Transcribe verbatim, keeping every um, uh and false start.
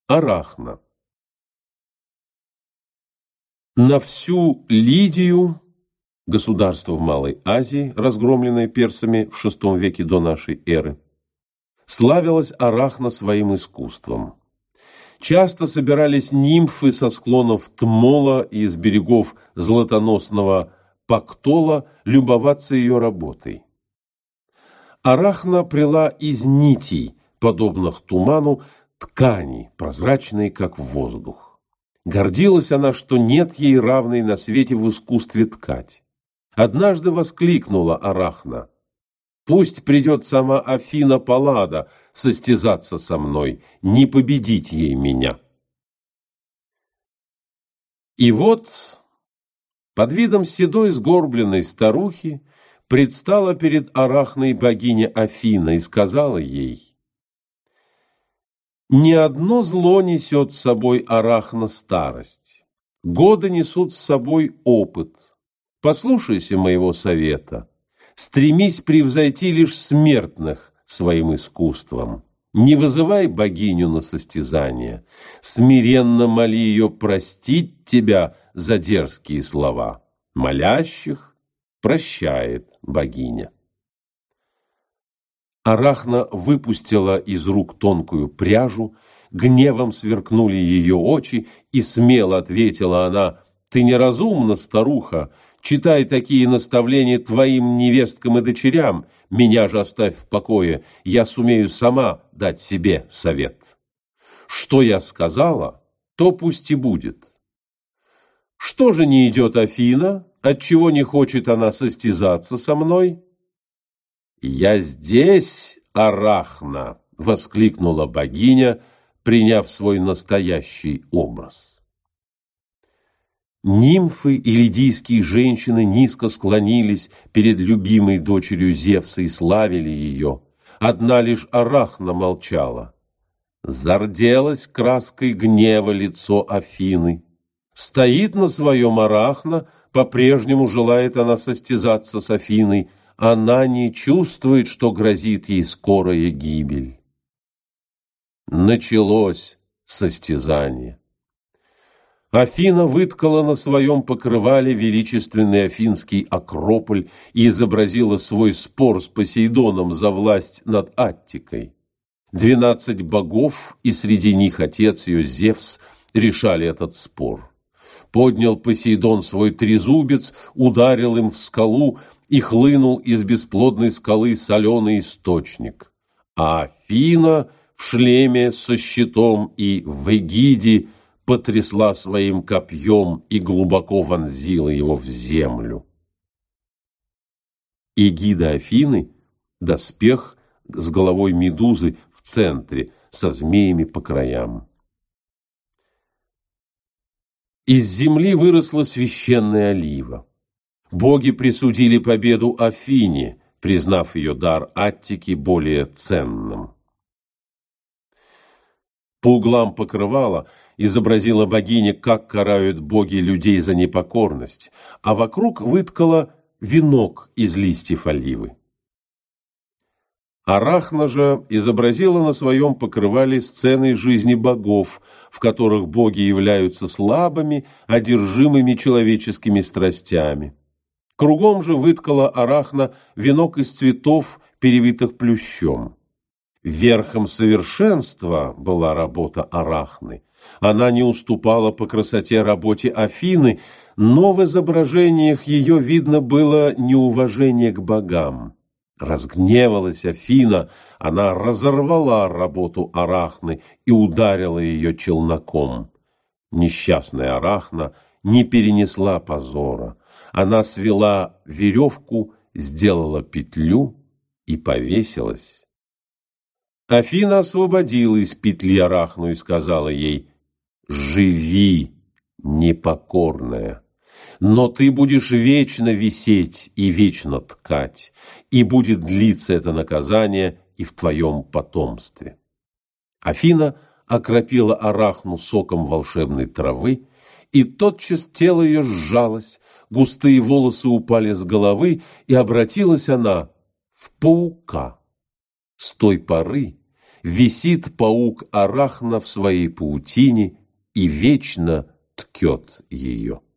Арахна. На всю Лидию, государство в Малой Азии, разгромленное персами в шестом веке до нашей эры, славилась Арахна своим искусством. Часто собирались нимфы со склонов Тмола и из берегов златоносного Пактола любоваться ее работой. Арахна плела из нитей, подобных туману, ткани, прозрачные, как воздух. Гордилась она, что нет ей равной на свете в искусстве ткать. Однажды воскликнула Арахна: «Пусть придет сама Афина Паллада состязаться со мной, не победить ей меня». И вот под видом седой сгорбленной старухи предстала перед Арахной богиня Афина и сказала ей: «Не одно зло несет с собой, Арахна, старость. Годы несут с собой опыт. Послушайся моего совета. Стремись превзойти лишь смертных своим искусством. Не вызывай богиню на состязание. Смиренно моли ее простить тебя за дерзкие слова. Молящих прощает богиня». Арахна выпустила из рук тонкую пряжу, гневом сверкнули ее очи, и смело ответила она: «Ты неразумна, старуха, читай такие наставления твоим невесткам и дочерям, меня же оставь в покое, я сумею сама дать себе совет. Что я сказала, то пусть и будет. Что же не идет Афина, отчего не хочет она состязаться со мной?» «Я здесь, Арахна!» — воскликнула богиня, приняв свой настоящий образ. Нимфы и лидийские женщины низко склонились перед любимой дочерью Зевса и славили ее. Одна лишь Арахна молчала. Зарделась краской гнева лицо Афины. Стоит на своем Арахна, по-прежнему желает она состязаться с Афиной. Она не чувствует, что грозит ей скорая гибель. Началось состязание. Афина выткала на своем покрывале величественный афинский Акрополь и изобразила свой спор с Посейдоном за власть над Аттикой. Двенадцать богов, и среди них отец ее Зевс, решали этот спор. Поднял Посейдон свой трезубец, ударил им в скалу, и хлынул из бесплодной скалы соленый источник. А Афина в шлеме со щитом и в эгиде потрясла своим копьем и глубоко вонзила его в землю. Эгида Афины – доспех с головой медузы в центре, со змеями по краям. Из земли выросла священная олива. Боги присудили победу Афине, признав ее дар Аттики более ценным. По углам покрывала изобразила богиня, как карают боги людей за непокорность, а вокруг выткала венок из листьев оливы. Арахна же изобразила на своем покрывале сцены жизни богов, в которых боги являются слабыми, одержимыми человеческими страстями. Кругом же выткала Арахна венок из цветов, перевитых плющом. Верхом совершенства была работа Арахны. Она не уступала по красоте работе Афины, но в изображениях ее видно было неуважение к богам. Разгневалась Афина, она разорвала работу Арахны и ударила ее челноком. Несчастная Арахна не перенесла позора. Она свела веревку, сделала петлю и повесилась. Афина освободила из петли Арахну и сказала ей: «Живи, непокорная, но ты будешь вечно висеть и вечно ткать, и будет длиться это наказание и в твоем потомстве». Афина окропила Арахну соком волшебной травы, и тотчас тело ее сжалось, густые волосы упали с головы, и обратилась она в паука. С той поры висит паук Арахна в своей паутине и вечно ткет ее.